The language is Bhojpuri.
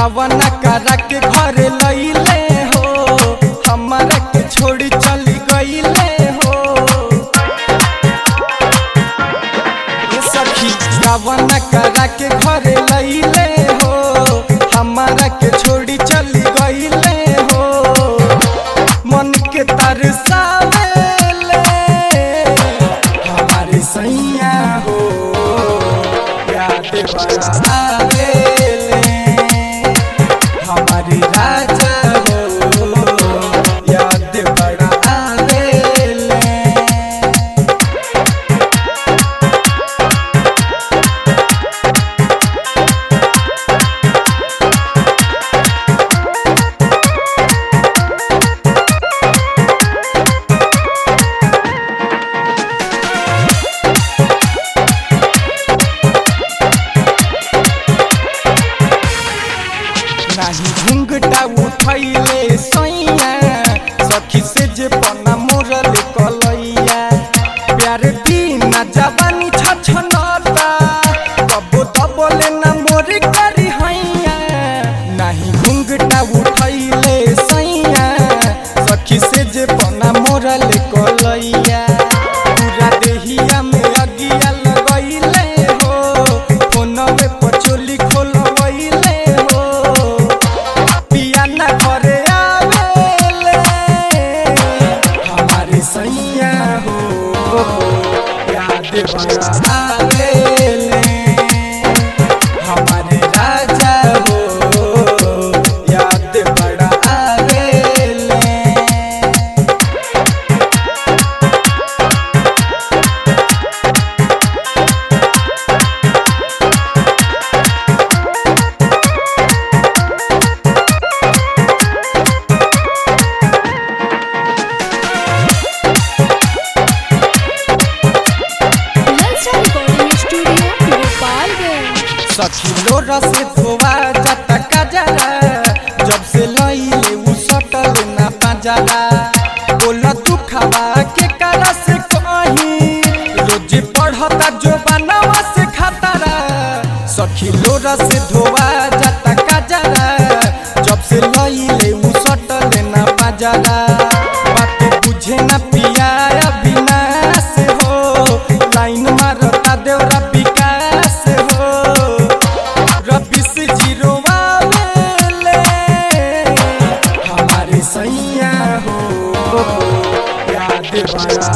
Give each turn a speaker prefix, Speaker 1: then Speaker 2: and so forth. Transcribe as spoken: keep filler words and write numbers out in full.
Speaker 1: गवना करा के घर लइले हो, हमारा के छोड़ी चली गइले हो। ये सखी गवना करा के घर लइले हो, हमारा के छोड़ी चली गइले हो। मन के तरसावेले हमारी सैया हो, याद बड़ा आवेले हमारी राजा हो, याद बड़ा आवेले। नाही घुंघटा उठैले सैया, सखी से जे पना मोरल कलैया। प्यार बिना जवानी छछनता, कबो दबले न मोर करी हैया। नाही घुंघटा उठैले सैया, सखी से जे पना मोरल कलैया। पूरा देहिया में अगिया लगैले हो, फोनवे पर चोली खोलवैले हो। पिया ना घरे आवेले हमारी सैया हो, याद बड़ा आवेले हमारे राजा हो, याद बड़ा आवेले। सखी लोरा से धोवा जाता कजरा, जब से लइले उ सटल ना बाजारा। बोला तू खावा के करा से कहीं, रोज पढ़ता जो बनवा से खतरा। सखी लोरा से धोवा जाता कजरा, जब से लइले उ सटल ना बाजारा। बात बुझे ना पिया अविनाश हो, लाइन मारता देवरा विकास हो। रबिस जीरो आवेले हमारी सैया हो, याद बड़ा